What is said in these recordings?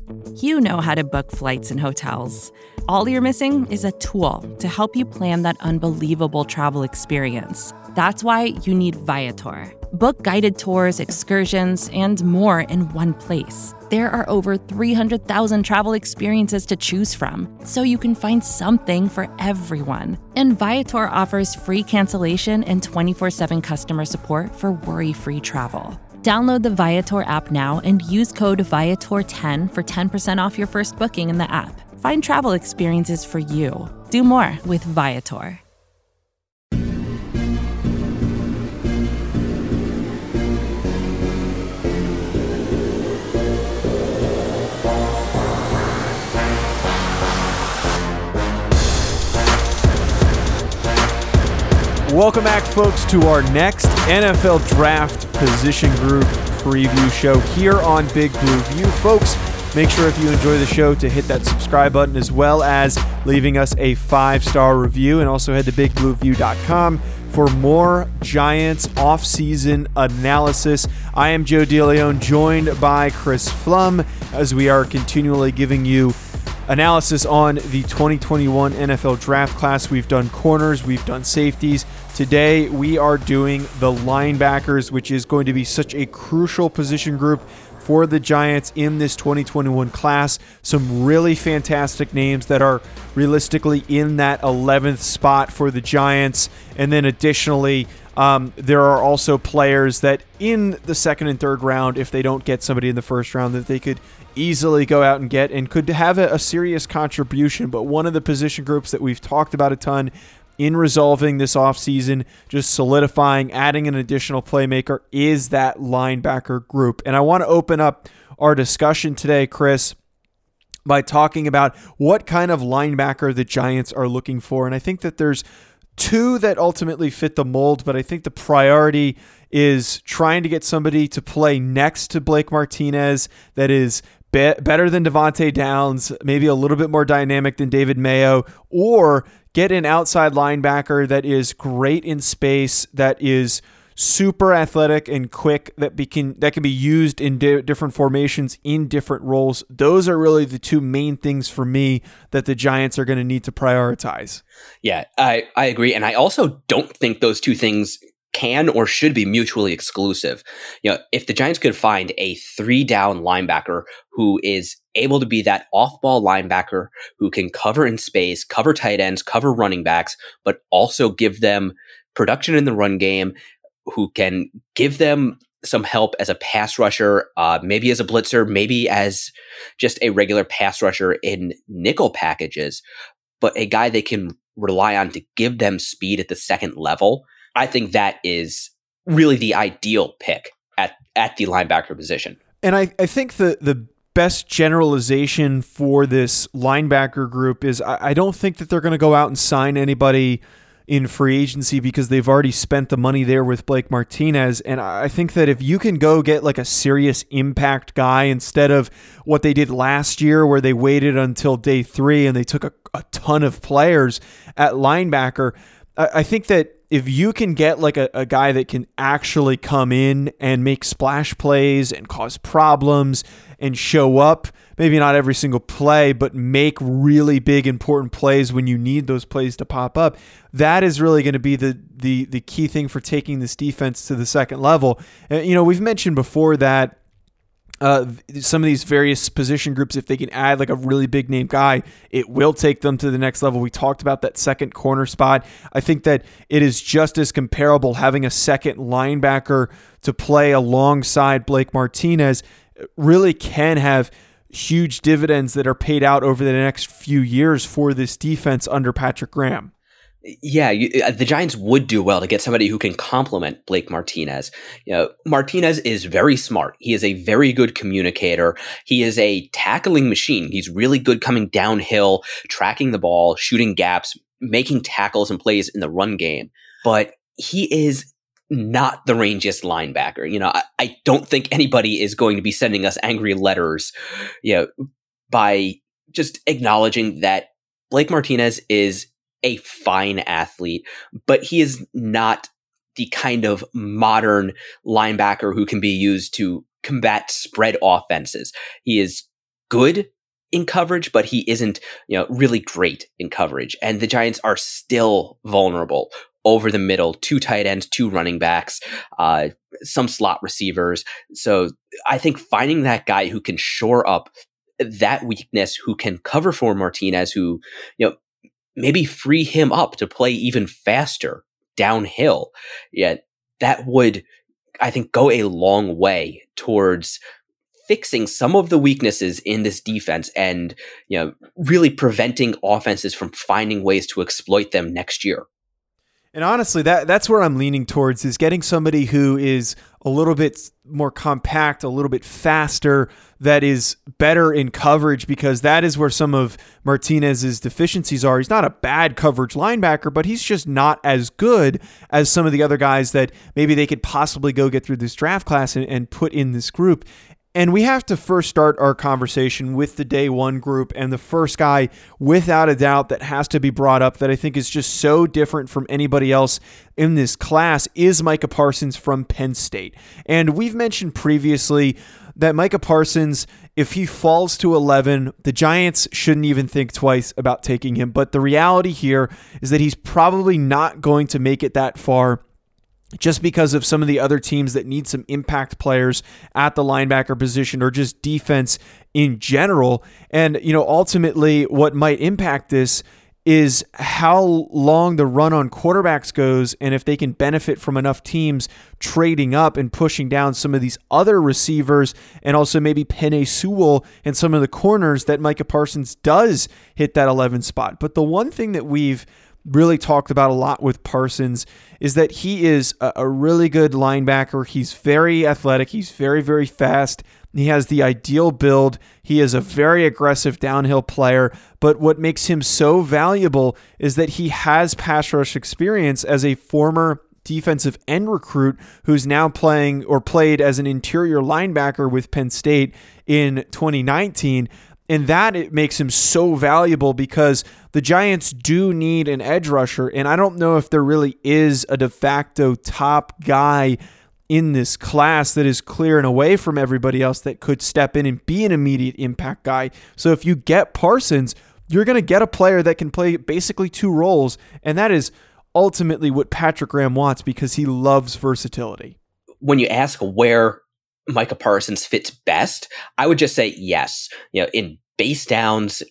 You know how to book flights and hotels. All you're missing is a tool to help you plan that unbelievable travel experience. That's why you need Viator. Book guided tours, excursions, and more in one place. There are over 300,000 travel experiences to choose from, so you can find something for everyone. And Viator offers free cancellation and 24/7 customer support for worry-free travel. Download the Viator app now and use code Viator10 for 10% off your first booking in the app. Find travel experiences for you. Do more with Viator. Welcome back, folks, to our next NFL Draft Position Group preview show here on Big Blue View. Folks, make sure if you enjoy the show to hit that subscribe button as well as leaving us a 5-star review, and also head to bigblueview.com for more Giants offseason analysis. I am Joe DeLeon, joined by Chris Pflum, as we are continually giving you analysis on the 2021 NFL draft class. We've done corners, we've done safeties. Today we are doing the linebackers, which is going to be such a crucial position group for the Giants in this 2021 class. Some really fantastic names that are realistically in that 11th spot for the Giants. And then additionally, there are also players that in the second and third round, if they don't get somebody in the first round, that they could easily go out and get and could have a serious contribution. But one of the position groups that we've talked about a ton in resolving this offseason, just solidifying, adding an additional playmaker, is that linebacker group. And I want to open up our discussion today, Chris, by talking about what kind of linebacker the Giants are looking for. And I think that there's two that ultimately fit the mold, but I think the priority is trying to get somebody to play next to Blake Martinez that is better than Devontae Downs, maybe a little bit more dynamic than David Mayo, or get an outside linebacker that is great in space, that is super athletic and quick, that can be used in different formations in different roles. Those are really the two main things for me that the Giants are going to need to prioritize. Yeah, I agree. And I also don't think those two things can or should be mutually exclusive. If the Giants could find a 3-down linebacker who is able to be that off-ball linebacker who can cover in space, cover tight ends, cover running backs, but also give them production in the run game, who can give them some help as a pass rusher, maybe as a blitzer, maybe as just a regular pass rusher in nickel packages, but a guy they can rely on to give them speed at the second level. I think that is really the ideal pick at the linebacker position. And I think the best generalization for this linebacker group is I don't think that they're going to go out and sign anybody in free agency because they've already spent the money there with Blake Martinez. And I think that if you can go get like a serious impact guy instead of what they did last year where they waited until day 3 and they took a ton of players at linebacker, I think that if you can get like a guy that can actually come in and make splash plays and cause problems and show up, maybe not every single play, but make really big, important plays when you need those plays to pop up, that is really going to be the key thing for taking this defense to the second level. We've mentioned before that some of these various position groups, if they can add like a really big name guy, it will take them to the next level. We talked about that second corner spot. I think that it is just as comparable having a second linebacker to play alongside Blake Martinez really can have huge dividends that are paid out over the next few years for this defense under Patrick Graham. Yeah, the Giants would do well to get somebody who can complement Blake Martinez. Martinez is very smart. He is a very good communicator. He is a tackling machine. He's really good coming downhill, tracking the ball, shooting gaps, making tackles and plays in the run game. But he is not the rangiest linebacker. I don't think anybody is going to be sending us angry letters, by just acknowledging that Blake Martinez is a fine athlete, but he is not the kind of modern linebacker who can be used to combat spread offenses. He is good in coverage, but he isn't, really great in coverage. And the Giants are still vulnerable over the middle, 2 tight ends, 2 running backs, some slot receivers. So I think finding that guy who can shore up that weakness, who can cover for Martinez, who, maybe free him up to play even faster downhill. Yeah, that would, I think, go a long way towards fixing some of the weaknesses in this defense and, really preventing offenses from finding ways to exploit them next year. And honestly, that's where I'm leaning towards, is getting somebody who is a little bit more compact, a little bit faster, that is better in coverage, because that is where some of Martinez's deficiencies are. He's not a bad coverage linebacker, but he's just not as good as some of the other guys that maybe they could possibly go get through this draft class and put in this group. And we have to first start our conversation with the day one group, and the first guy, without a doubt, that has to be brought up that I think is just so different from anybody else in this class is Micah Parsons from Penn State. And we've mentioned previously that Micah Parsons, if he falls to 11, the Giants shouldn't even think twice about taking him. But the reality here is that he's probably not going to make it that far, just because of some of the other teams that need some impact players at the linebacker position or just defense in general. And, ultimately what might impact this is how long the run on quarterbacks goes, and if they can benefit from enough teams trading up and pushing down some of these other receivers, and also maybe Penei Sewell and some of the corners, that Micah Parsons does hit that 11 spot. But the one thing that we've really talked about a lot with Parsons is that he is a really good linebacker. He's very athletic. He's very, very fast. He has the ideal build. He is a very aggressive downhill player. But what makes him so valuable is that he has pass rush experience as a former defensive end recruit who's now playing or played as an interior linebacker with Penn State in 2019. And that it makes him so valuable, because the Giants do need an edge rusher. And I don't know if there really is a de facto top guy in this class that is clear and away from everybody else that could step in and be an immediate impact guy. So if you get Parsons, you're going to get a player that can play basically 2 roles. And that is ultimately what Patrick Graham wants, because he loves versatility. When you ask where Micah Parsons fits best, I would just say yes. In base downs,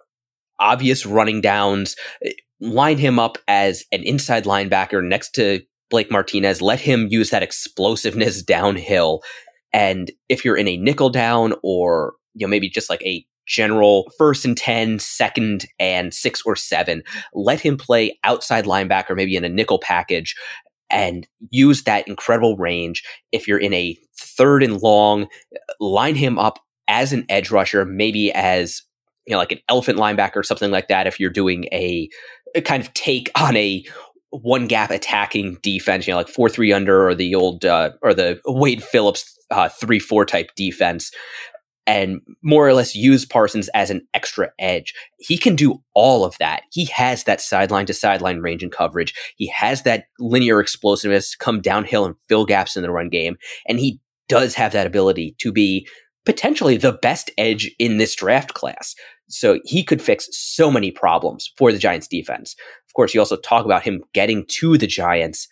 obvious running downs, line him up as an inside linebacker next to Blake Martinez. Let him use that explosiveness downhill. And if you're in a nickel down, or maybe just like a general 1st and 10, 2nd and 6 or 7, let him play outside linebacker, maybe in a nickel package, and use that incredible range. If you're in a 3rd and long, line him up as an edge rusher, maybe as, like an elephant linebacker or something like that. If you're doing a kind of take on a one gap attacking defense, like 4-3 under, or the old, or the Wade Phillips 3-4 type defense, and more or less use Parsons as an extra edge. He can do all of that. He has that sideline to sideline range and coverage. He has that linear explosiveness to come downhill and fill gaps in the run game. And he does have that ability to be potentially the best edge in this draft class. So he could fix so many problems for the Giants defense. Of course, you also talk about him getting to the Giants.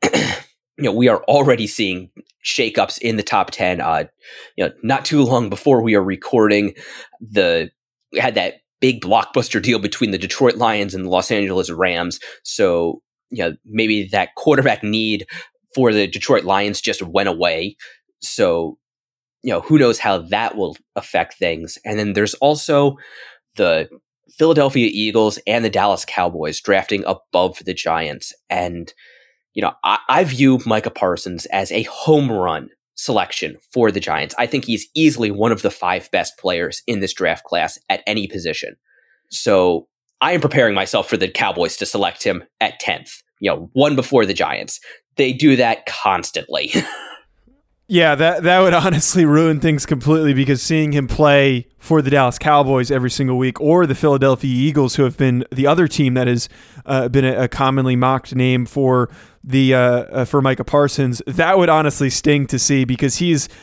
We are already seeing shakeups in the top 10. Not too long before we are recording, we had that big blockbuster deal between the Detroit Lions and the Los Angeles Rams. So, maybe that quarterback need for the Detroit Lions just went away. So, who knows how that will affect things. And then there's also the Philadelphia Eagles and the Dallas Cowboys drafting above the Giants. And I view Micah Parsons as a home run selection for the Giants. I think he's easily one of the 5 best players in this draft class at any position. So I am preparing myself for the Cowboys to select him at 10th, one before the Giants. They do that constantly. Yeah, that would honestly ruin things completely, because seeing him play for the Dallas Cowboys every single week, or the Philadelphia Eagles, who have been the other team that has been a commonly mocked name for Micah Parsons, that would honestly sting to see, because he's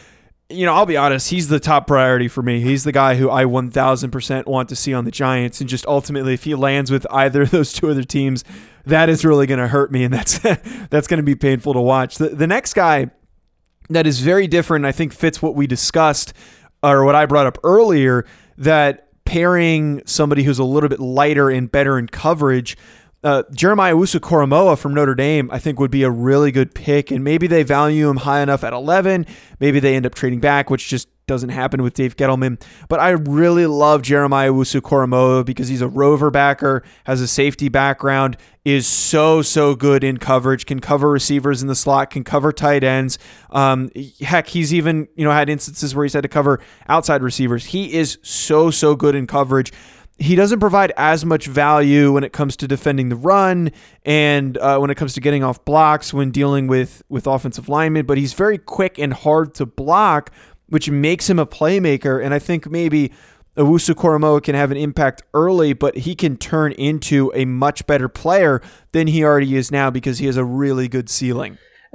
I'll be honest, he's the top priority for me. He's the guy who I 1000% want to see on the Giants. And just ultimately, if he lands with either of those two other teams, that is really going to hurt me. And that's going to be painful to watch. The next guy that is very different, I think fits what we discussed, or what I brought up earlier, that pairing somebody who's a little bit lighter and better in coverage, Jeremiah Owusu-Koramoah from Notre Dame, I think would be a really good pick, and maybe they value him high enough at 11. Maybe they end up trading back, which just doesn't happen with Dave Gettleman. But I really love Jeremiah Owusu-Koramoah because he's a rover backer, has a safety background, is so good in coverage, can cover receivers in the slot, can cover tight ends. Heck, he's even had instances where he's had to cover outside receivers. He is so good in coverage. He doesn't provide as much value when it comes to defending the run and when it comes to getting off blocks when dealing with offensive linemen, but he's very quick and hard to block, which makes him a playmaker. And I think maybe Owusu-Koramoah can have an impact early, but he can turn into a much better player than he already is now because he has a really good ceiling.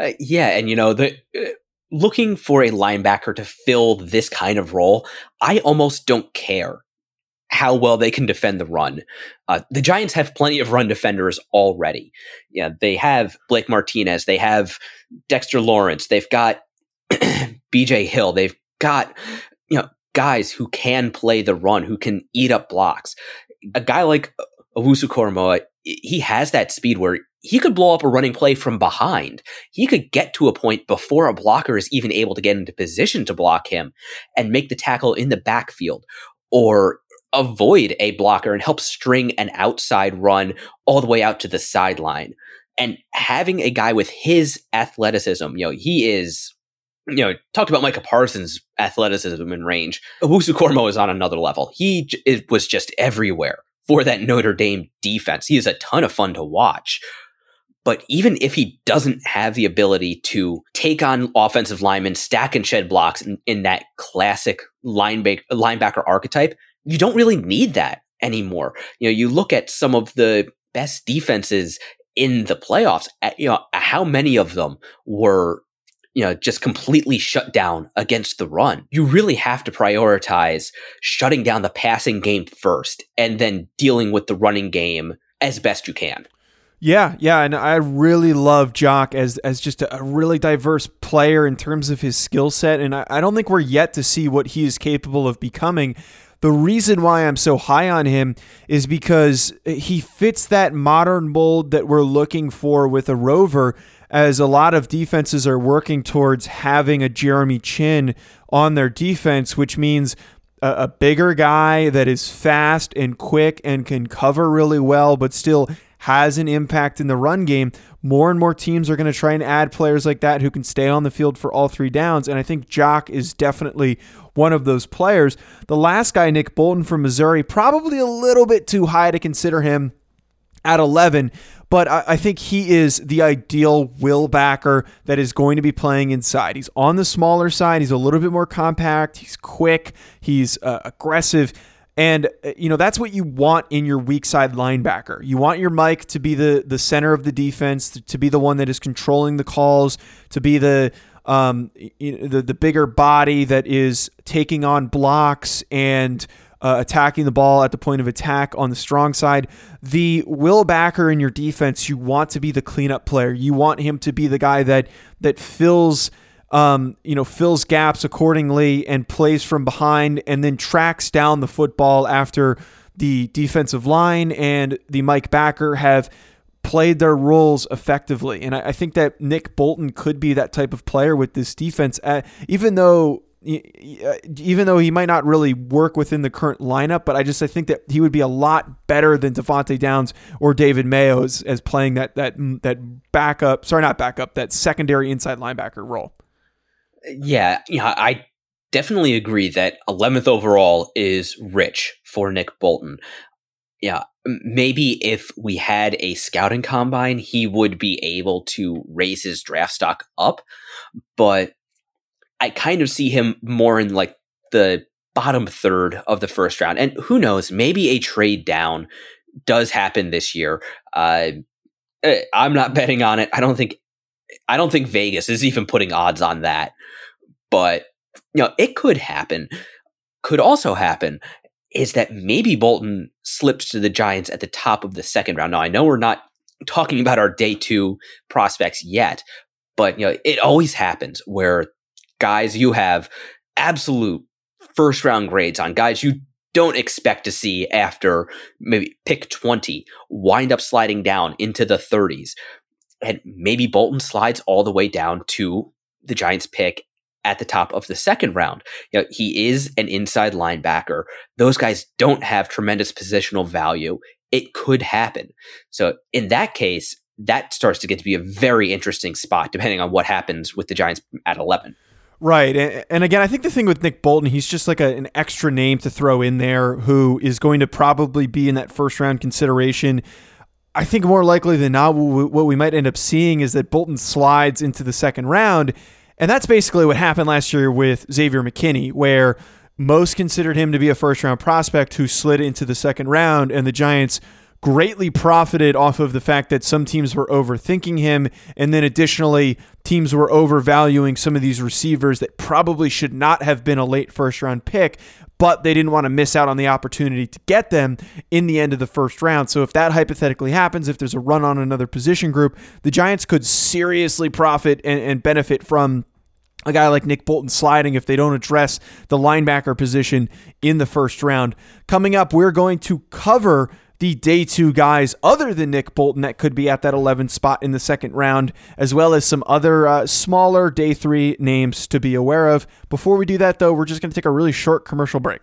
And looking for a linebacker to fill this kind of role, I almost don't care how well they can defend the run. The Giants have plenty of run defenders already. Yeah, they have Blake Martinez, they have Dexter Lawrence, they've got BJ Hill, they've got guys who can play the run, who can eat up blocks. A guy like Owusu-Koramoah, he has that speed where he could blow up a running play from behind. He could get to a point before a blocker is even able to get into position to block him and make the tackle in the backfield, or avoid a blocker and help string an outside run all the way out to the sideline. And having a guy with his athleticism, he is, talked about Micah Parsons' athleticism and range. Owusu-Koramoah is on another level. He was just everywhere for that Notre Dame defense. He is a ton of fun to watch. But even if he doesn't have the ability to take on offensive linemen, stack and shed blocks in that classic linebacker archetype, you don't really need that anymore. You look at some of the best defenses in the playoffs, how many of them were, just completely shut down against the run. You really have to prioritize shutting down the passing game first and then dealing with the running game as best you can. Yeah, and I really love Jock as just a really diverse player in terms of his skill set, and I don't think we're yet to see what he is capable of becoming. The reason why I'm so high on him is because he fits that modern mold that we're looking for with a rover, as a lot of defenses are working towards having a Jeremy Chinn on their defense, which means a bigger guy that is fast and quick and can cover really well, but still has an impact in the run game. More and more teams are going to try and add players like that who can stay on the field for all three downs, and I think Jock is definitely one of those players. The last guy, Nick Bolton from Missouri, probably a little bit too high to consider him at 11, but I think he is the ideal will backer that is going to be playing inside. He's on the smaller side. He's a little bit more compact. He's quick. He's aggressive. And, that's what you want in your weak side linebacker. You want your Mike to be the center of the defense, to be the one that is controlling the calls, to be the bigger body that is taking on blocks and attacking the ball at the point of attack on the strong side. The will backer in your defense, you want to be the cleanup player. You want him to be the guy that fills fills gaps accordingly and plays from behind and then tracks down the football after the defensive line and the Mike backer have played their roles effectively. And I think that Nick Bolton could be that type of player with this defense, even though he might not really work within the current lineup, but I think that he would be a lot better than Devontae Downs or David Mayo as playing that secondary inside linebacker role. Yeah, I definitely agree that 11th overall is rich for Nick Bolton. Yeah, maybe if we had a scouting combine, he would be able to raise his draft stock up, but I kind of see him more in like the bottom third of the first round. And who knows, maybe a trade down does happen this year. I'm not betting on it. I don't think Vegas is even putting odds on that. But it could happen. Could also happen is that maybe Bolton slips to the Giants at the top of the second round. Now, I know we're not talking about our day 2 prospects yet, but it always happens where guys you have absolute first round grades on, guys you don't expect to see after maybe pick 20 wind up sliding down into the 30s. And maybe Bolton slides all the way down to the Giants pick at the top of the second round. He is an inside linebacker. Those guys don't have tremendous positional value. It could happen. So in that case, that starts to get to be a very interesting spot, depending on what happens with the Giants at 11. Right. And again, I think the thing with Nick Bolton, he's just like an extra name to throw in there who is going to probably be in that first round consideration. I think more likely than not, what we might end up seeing is that Bolton slides into the second round. And that's basically what happened last year with Xavier McKinney, where most considered him to be a first round prospect who slid into the second round, and the Giants greatly profited off of the fact that some teams were overthinking him, and then additionally, teams were overvaluing some of these receivers that probably should not have been a late first-round pick, but they didn't want to miss out on the opportunity to get them in the end of the first round. So if that hypothetically happens, if there's a run on another position group, the Giants could seriously profit and benefit from a guy like Nick Bolton sliding if they don't address the linebacker position in the first round. Coming up, we're going to cover the day 2 guys other than Nick Bolton that could be at that 11th spot in the second round, as well as some other smaller day 3 names to be aware of. Before we do that, though, we're just going to take a really short commercial break.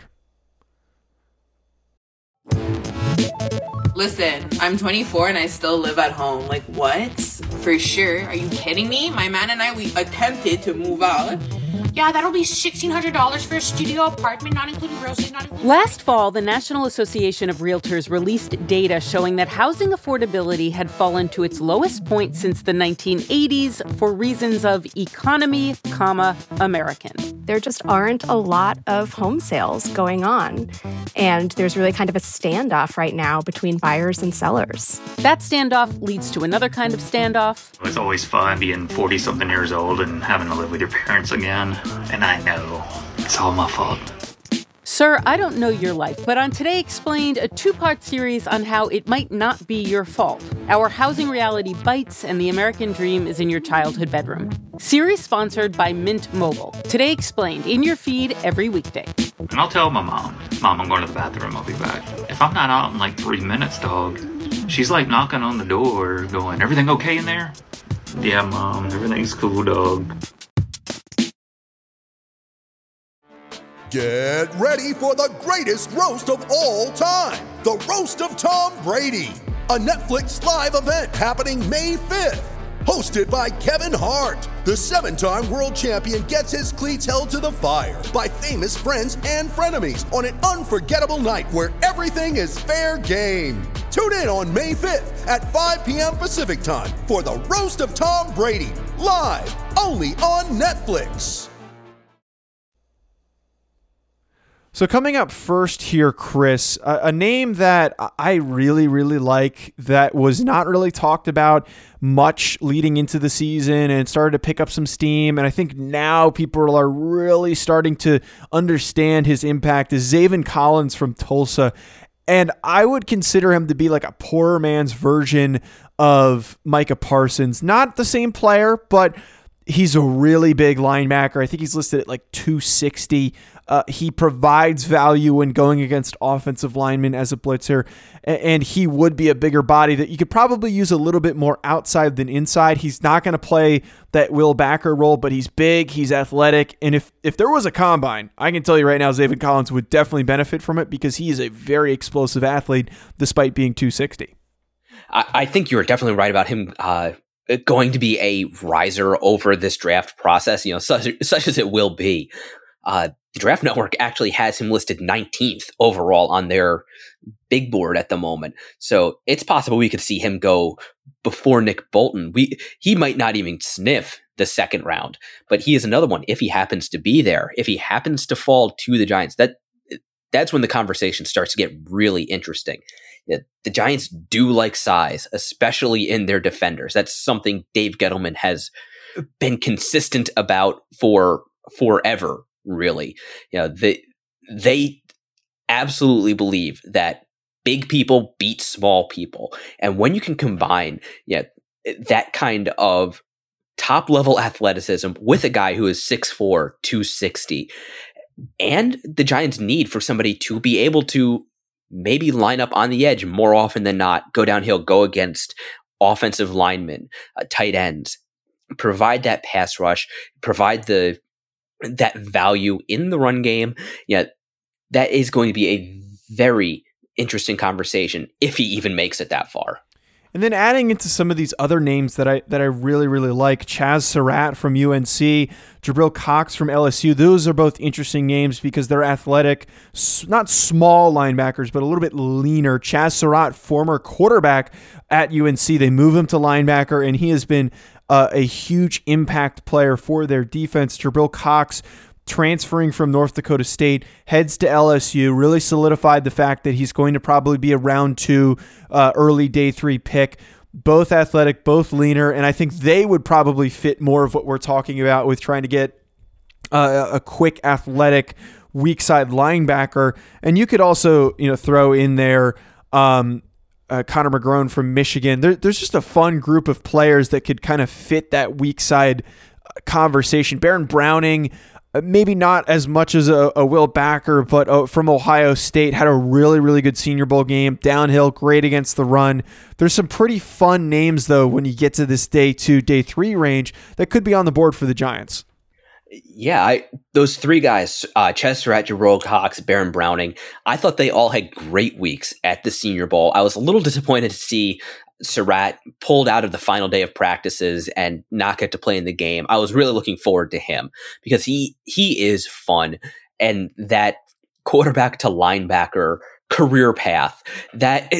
Listen, I'm 24 and I still live at home. Like, what? For sure. Are you kidding me? My man and I, we attempted to move out. Yeah, that'll be $1,600 for a studio apartment, not including groceries, not including... Last fall, the National Association of Realtors released data showing that housing affordability had fallen to its lowest point since the 1980s for reasons of economy, American. There just aren't a lot of home sales going on, and there's really kind of a standoff right now between buyers and sellers. That standoff leads to another kind of standoff. It's always fun being 40-something years old and having to live with your parents again. And I know it's all my fault. Sir, I don't know your life, but on Today Explained, a 2-part series on how it might not be your fault. Our housing reality bites and the American dream is in your childhood bedroom. Series sponsored by Mint Mobile. Today Explained, in your feed every weekday. And I'll tell my mom, I'm going to the bathroom, I'll be back. If I'm not out in like 3 minutes, dog, she's like knocking on the door going, everything okay in there? Yeah, Mom, everything's cool, dog. Get ready for the greatest roast of all time, the Roast of Tom Brady, a Netflix live event happening May 5th. Hosted by Kevin Hart, the 7-time world champion gets his cleats held to the fire by famous friends and frenemies on an unforgettable night where everything is fair game. Tune in on May 5th at 5 p.m. Pacific time for the Roast of Tom Brady, live only on Netflix. So coming up first here, Chris, a name that I really, really like that was not really talked about much leading into the season and started to pick up some steam. And I think now people are really starting to understand his impact is Zaven Collins from Tulsa. And I would consider him to be like a poorer man's version of Micah Parsons. Not the same player, but he's a really big linebacker. I think he's listed at like 260. He provides value when going against offensive linemen as a blitzer, and he would be a bigger body that you could probably use a little bit more outside than inside. He's not going to play that Will Backer role, but he's big, he's athletic, and if there was a combine, I can tell you right now, Zaven Collins would definitely benefit from it because he is a very explosive athlete despite being 260. I think you're definitely right about him going to be a riser over this draft process, such as it will be. The Draft Network actually has him listed 19th overall on their big board at the moment. So it's possible we could see him go before Nick Bolton. He might not even sniff the second round, but he is another one. If he happens to be there, if he happens to fall to the Giants, that's when the conversation starts to get really interesting. The Giants do like size, especially in their defenders. That's something Dave Gettleman has been consistent about for forever. really. They absolutely believe that big people beat small people. And when you can combine that kind of top-level athleticism with a guy who is 6'4", 260, and the Giants' need for somebody to be able to maybe line up on the edge more often than not, go downhill, go against offensive linemen, tight ends, provide that pass rush, provide that value in the run game. That is going to be a very interesting conversation if he even makes it that far. And then adding into some of these other names that I really, really like, Chaz Surratt from UNC, Jabril Cox from LSU. Those are both interesting names because they're athletic, not small linebackers, but a little bit leaner. Chaz Surratt, former quarterback at UNC. They move him to linebacker, and he has been a huge impact player for their defense. Jabril Cox, transferring from North Dakota State, heads to LSU, really solidified the fact that he's going to probably be a round 2, early day 3 pick. Both athletic, both leaner, and I think they would probably fit more of what we're talking about with trying to get a quick, athletic, weak side linebacker. And you could also, throw in there Connor McGrone from Michigan. There's just a fun group of players that could kind of fit that weak side conversation. Baron Browning, maybe not as much as a Will Backer, but from Ohio State, had a really, really good Senior Bowl game. Downhill, great against the run. There's some pretty fun names, though, when you get to this day 2, day 3 range that could be on the board for the Giants. Yeah, those 3 guys, Chaz Surratt, Jabril Cox, Baron Browning, I thought they all had great weeks at the Senior Bowl. I was a little disappointed to see Surratt pulled out of the final day of practices and not get to play in the game. I was really looking forward to him because he is fun, and that quarterback to linebacker career path that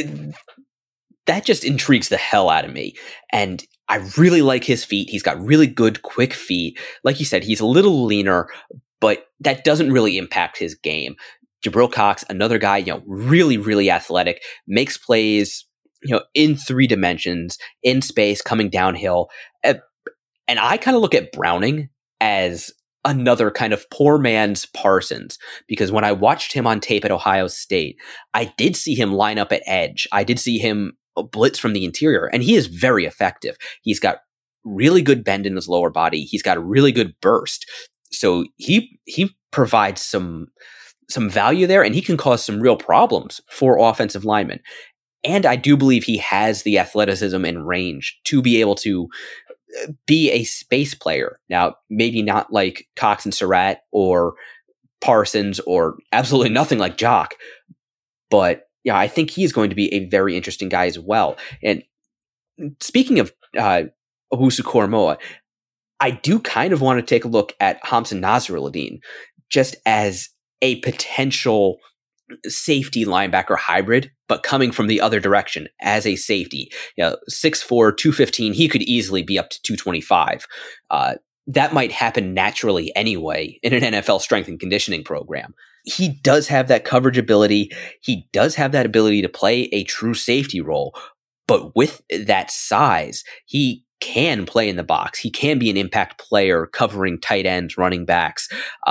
just intrigues the hell out of me. And I really like his feet. He's got really good, quick feet. Like you said, he's a little leaner, but that doesn't really impact his game. Jabril Cox, another guy, really, really athletic, makes plays in 3 dimensions, in space, coming downhill. And I kind of look at Browning as another kind of poor man's Parsons, because when I watched him on tape at Ohio State, I did see him line up at edge. I did see him blitz from the interior, and he is very effective. He's got really good bend in his lower body. He's got a really good burst. So he provides some value there, and he can cause some real problems for offensive linemen. And I do believe he has the athleticism and range to be able to be a space player. Now, maybe not like Cox and Surratt or Parsons or absolutely nothing like Jock, but yeah, I think he's going to be a very interesting guy as well. And speaking of Owusu-Koramoah, I do kind of want to take a look at Hamza Nasruddin just as a potential safety linebacker hybrid, but coming from the other direction as a safety. 6'4", 215, he could easily be up to 225. That might happen naturally anyway in an NFL strength and conditioning program. He does have that coverage ability. He does have that ability to play a true safety role, but with that size, he can play in the box. He can be an impact player covering tight ends, running backs.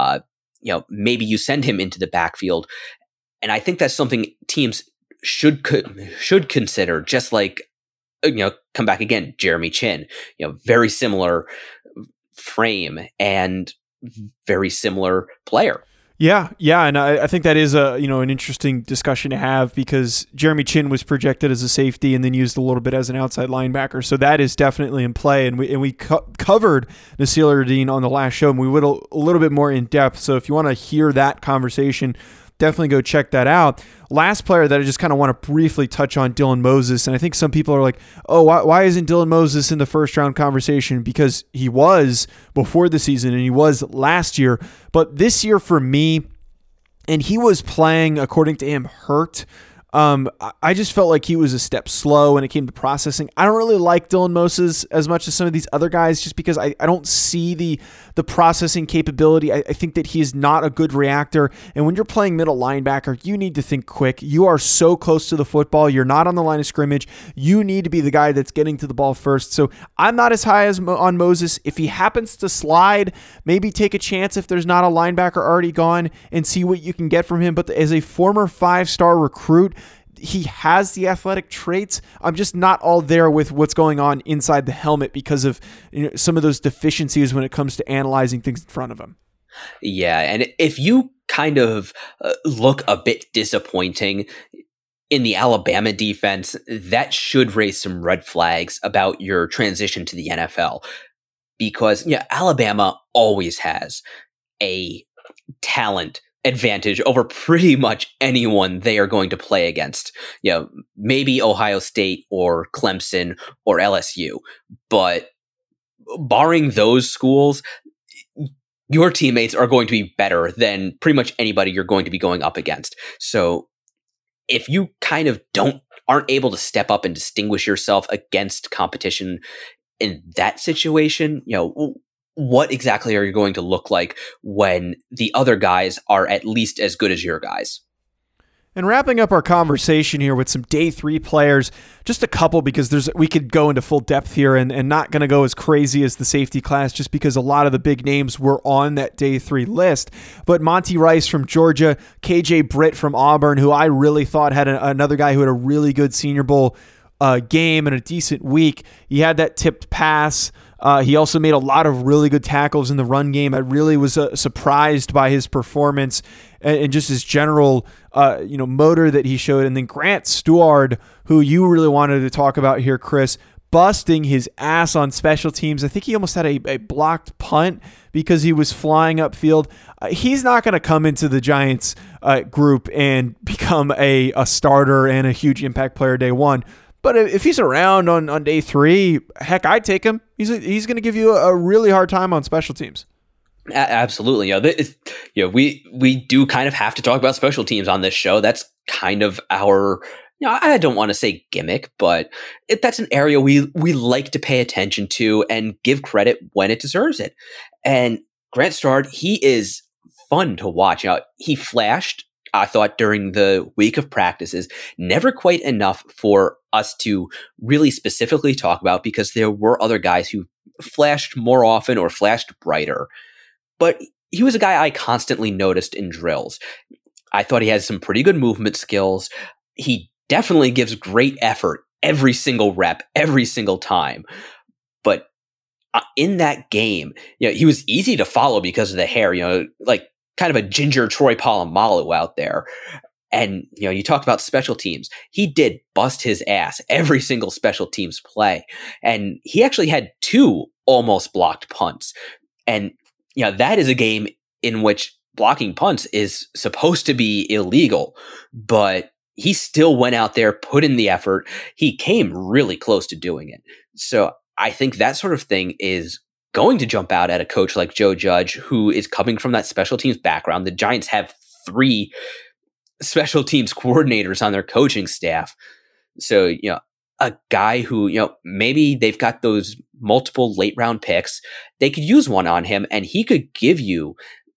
Maybe you send him into the backfield. And I think that's something teams should consider, just like, come back again, Jeremy Chinn, very similar frame and very similar player. Yeah, and I think that is an interesting discussion to have, because Jeremy Chinn was projected as a safety and then used a little bit as an outside linebacker, so that is definitely in play. And we covered Nasruddin on the last show, and we went a little bit more in depth. So if you want to hear that conversation, definitely go check that out. Last player that I just kind of want to briefly touch on, Dylan Moses. And I think some people are like, oh, why isn't Dylan Moses in the first round conversation? Because he was before the season and he was last year. But this year for me, and he was playing, according to him, hurt I just felt like he was a step slow when it came to processing. I don't really like Dylan Moses as much as some of these other guys just because I don't see the processing capability. I think that he is not a good reactor. And when you're playing middle linebacker, you need to think quick. You are so close to the football. You're not on the line of scrimmage. You need to be the guy that's getting to the ball first. So I'm not as high as on Moses. If he happens to slide, maybe take a chance if there's not a linebacker already gone and see what you can get from him. But as a former 5-star recruit, he has the athletic traits. I'm just not all there with what's going on inside the helmet because of some of those deficiencies when it comes to analyzing things in front of him. Yeah, and if you kind of look a bit disappointing in the Alabama defense, that should raise some red flags about your transition to the NFL. Because Alabama always has a talent advantage over pretty much anyone they are going to play against. Maybe Ohio State or Clemson or LSU, but barring those schools, your teammates are going to be better than pretty much anybody you're going to be going up against. So if you kind of aren't able to step up and distinguish yourself against competition in that situation, what exactly are you going to look like when the other guys are at least as good as your guys? And wrapping up our conversation here with some day 3 players, just a couple because we could go into full depth here and not going to go as crazy as the safety class just because a lot of the big names were on that day 3 list. But Monty Rice from Georgia, KJ Britt from Auburn, who I really thought had another guy who had a really good Senior Bowl game and a decent week. He had that tipped pass. He also made a lot of really good tackles in the run game. I really was surprised by his performance and just his general, motor that he showed. And then Grant Stuard, who you really wanted to talk about here, Chris, busting his ass on special teams. I think he almost had a blocked punt because he was flying upfield. He's not going to come into the Giants group and become a starter and a huge impact player day 1. But if he's around on day 3, heck, I'd take him. He's going to give you a really hard time on special teams. Absolutely. We do kind of have to talk about special teams on this show. That's kind of our, I don't want to say gimmick, but that's an area we like to pay attention to and give credit when it deserves it. And Grant Stuard, he is fun to watch. He flashed, I thought, during the week of practices, never quite enough for us to really specifically talk about because there were other guys who flashed more often or flashed brighter. But he was a guy I constantly noticed in drills. I thought he had some pretty good movement skills. He definitely gives great effort every single rep, every single time. But in that game, he was easy to follow because of the hair, like kind of a ginger Troy Polamalu out there. And, you talk about special teams. He did bust his ass every single special teams play. And he actually had 2 almost blocked punts. And, that is a game in which blocking punts is supposed to be illegal. But he still went out there, put in the effort. He came really close to doing it. So I think that sort of thing is going to jump out at a coach like Joe Judge, who is coming from that special teams background. The Giants have 3 special teams coordinators on their coaching staff. So, a guy who, maybe they've got those multiple late round picks. They could use one on him and he could give you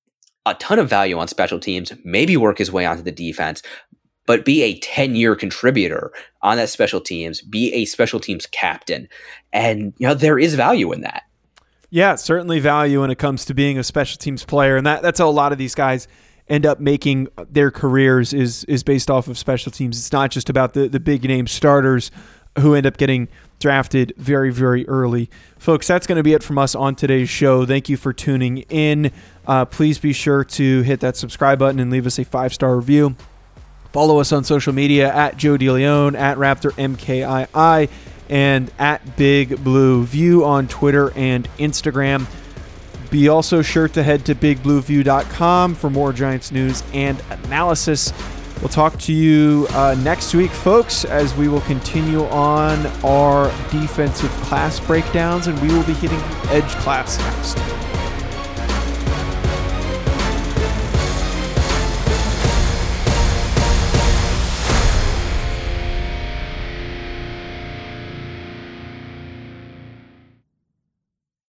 a ton of value on special teams, maybe work his way onto the defense, but be a 10-year contributor on that special teams, be a special teams captain. And, there is value in that. Yeah, certainly value when it comes to being a special teams player. And that's how a lot of these guys end up making their careers is based off of special teams. It's not just about the big name starters who end up getting drafted very, very early. Folks, that's going to be it from us on today's show. Thank you for tuning in. Please be sure to hit that subscribe button and leave us a 5-star review. Follow us on social media at Joe DeLeon, at RaptorMKII, and at Big Blue View on Twitter and Instagram. Be also sure to head to bigblueview.com for more Giants news and analysis. We'll talk to you next week, folks, as we will continue on our defensive class breakdowns, and we will be hitting edge class next.